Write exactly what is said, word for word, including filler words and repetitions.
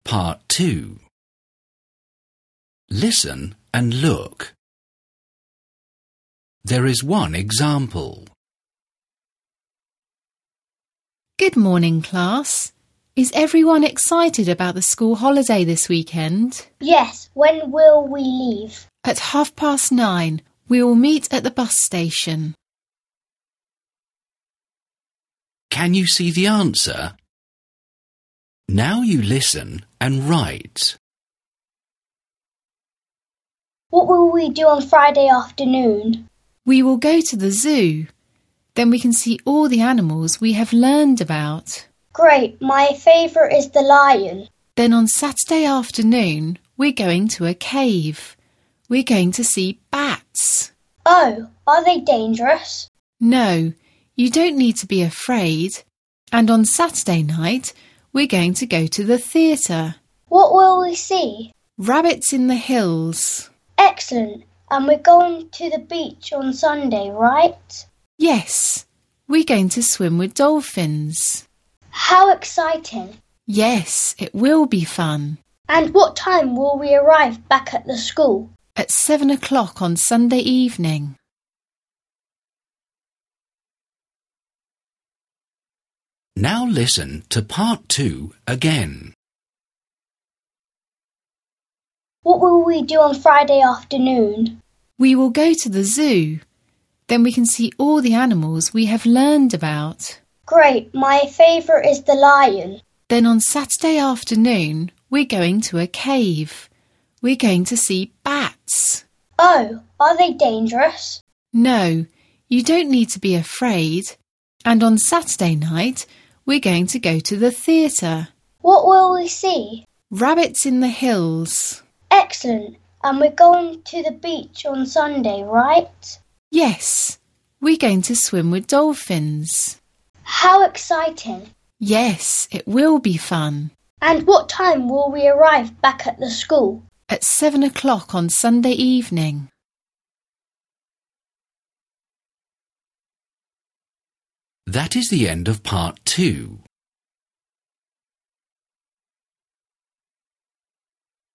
Part two. Listen and look. There is one example. Good morning, class. Is everyone excited about the school holiday this weekend? Yes, when will we leave? At half past nine, we will meet at the bus station. Can you see the answer? Now you listen and write. What will we do on Friday afternoon? We will go to the zoo. Then we can see all the animals we have learned about. Great, my favourite is the lion. Then on Saturday afternoon, we're going to a cave. We're going to see bats. Oh, are they dangerous? No, you don't need to be afraid. And on Saturday night, we're going to go to the theatre. What will we see? Rabbits in the hills. Excellent. And we're going to the beach on Sunday, right? Yes, we're going to swim with dolphins. How exciting. Yes, it will be fun. And what time will we arrive back at the school? At seven o'clock on Sunday evening. Now listen to part two again. What will we do on Friday afternoon? We will go to the zoo. Then we can see all the animals we have learned about. Great, my favourite is the lion. Then on Saturday afternoon, we're going to a cave. We're going to see bats. Oh, are they dangerous? No, you don't need to be afraid. And on Saturday night, we're going to go to the theatre. What will we see? Rabbits in the hills. Excellent. And we're going to the beach on Sunday, right? Yes, we're going to swim with dolphins. How exciting. Yes, it will be fun. And what time will we arrive back at the school? At seven o'clock on Sunday evening. That is the end of part two.